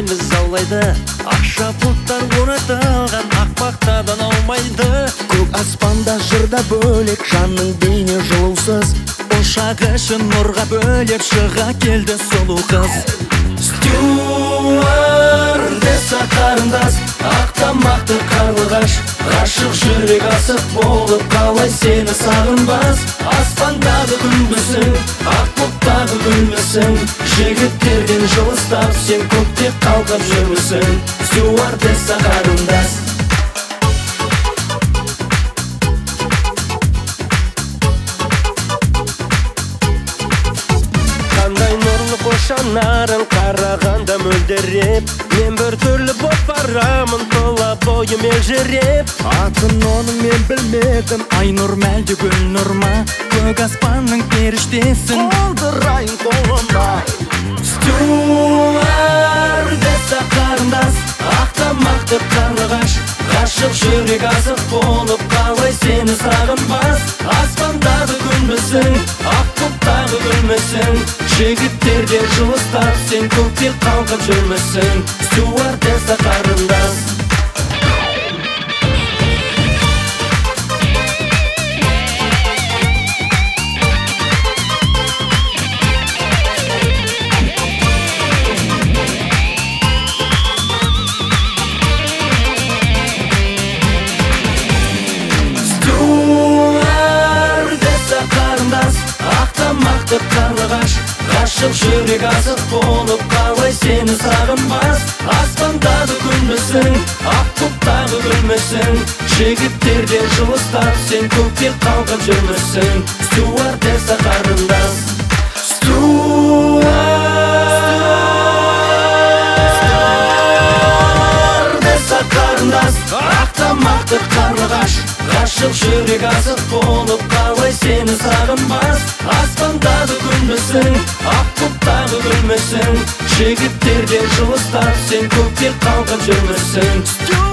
сені заулайды, ақша бұлттар оратылған ақпақтадан аумайды. Көк аспанда жырда бөлек жанның бейне жылусыз, Ошақ ішін нұрға бөлеп шыға келді сұлу қыз. Стюардесса қарындас, ақтамақты қарлығаш, ғашық жүрек асық болып қалай сені сағынбас. Аспандағы күнбісің, ақ бұлттағы гүлмісің, жігіттерден жылыстап сен көкте қалқып жүрмісің. Стюардесса қарындас. Қандай нұрлы қошанарың қарағанда мөлдіреп, мен бір түрлі боп барамын, тұла бойым елжіреп. атын оның мен білмедім, Айнұр мәлде гүл нұр ма, көк аспанның періштесін, қолдырайын қолыма. Стюардесса қарындас, ақтамақты қарлығаш, ғашық жүрек асық болып қалай сені сағынбас. Аспандағы күнбісің, ақ бұлттағы гүлмісің, жігіттерден жылыстап сен көкте қалқып жүрмісің. Стюардесса қарындас. Стюардесса қарындас, ақтамақты қарлығаш, ғашық жүрек асық болып қалай сені сағынбас. Аспандағы күнбісің, ақ бұлттағы гүлмісің, жігіттерден жылыстап сен көкте қалқып жүрмісің. Стюардесса қарындас. Стюардесса қарындас, ақтамақты қарлығаш, ғашық жүрек асық болып қалай сені сағынбас. Аспандағы күнбісің, ақ бұлттағы гүлмісің, жігіттерден жылыстап сен көкте қалқып жүрмісің.